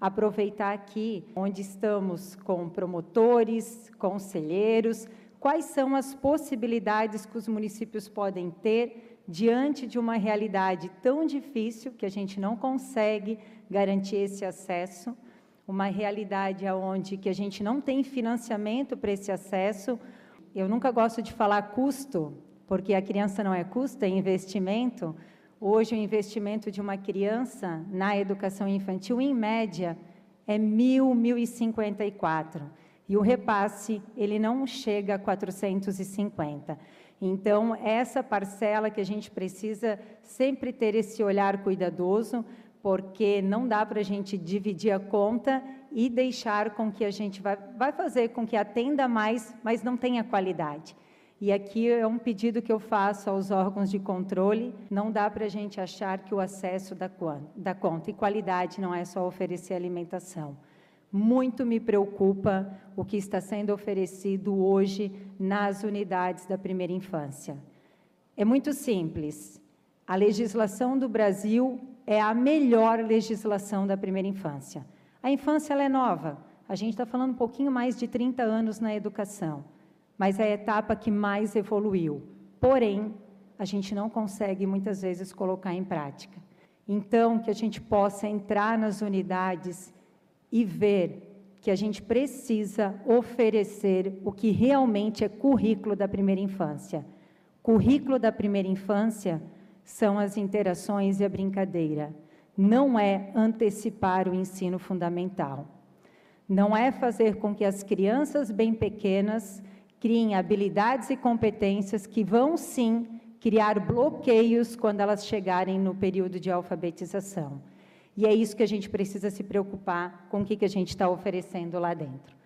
aproveitar aqui, onde estamos com promotores, conselheiros, quais são as possibilidades que os municípios podem ter diante de uma realidade tão difícil, que a gente não consegue garantir esse acesso, uma realidade onde que a gente não tem financiamento para esse acesso. Eu nunca gosto de falar custo, porque a criança não é custo, é investimento. Hoje, o investimento de uma criança na educação infantil, em média, é 1.054. E o repasse, ele não chega a 450. Então, essa parcela que a gente precisa sempre ter esse olhar cuidadoso, porque não dá para a gente dividir a conta e deixar com que a gente vai fazer com que atenda mais, mas não tenha qualidade. E aqui é um pedido que eu faço aos órgãos de controle, não dá para a gente achar que o acesso dá conta, e qualidade não é só oferecer alimentação. Muito me preocupa o que está sendo oferecido hoje nas unidades da primeira infância. É muito simples, a legislação do Brasil é a melhor legislação da primeira infância. A infância ela é nova, a gente está falando um pouquinho mais de 30 anos na educação, mas é a etapa que mais evoluiu. Porém, a gente não consegue muitas vezes colocar em prática. Então, que a gente possa entrar nas unidades e ver que a gente precisa oferecer o que realmente é currículo da primeira infância. Currículo da primeira infância são as interações e a brincadeira. Não é antecipar o ensino fundamental. Não é fazer com que as crianças bem pequenas criem habilidades e competências que vão, sim, criar bloqueios quando elas chegarem no período de alfabetização. E é isso que a gente precisa se preocupar com o que a gente está oferecendo lá dentro.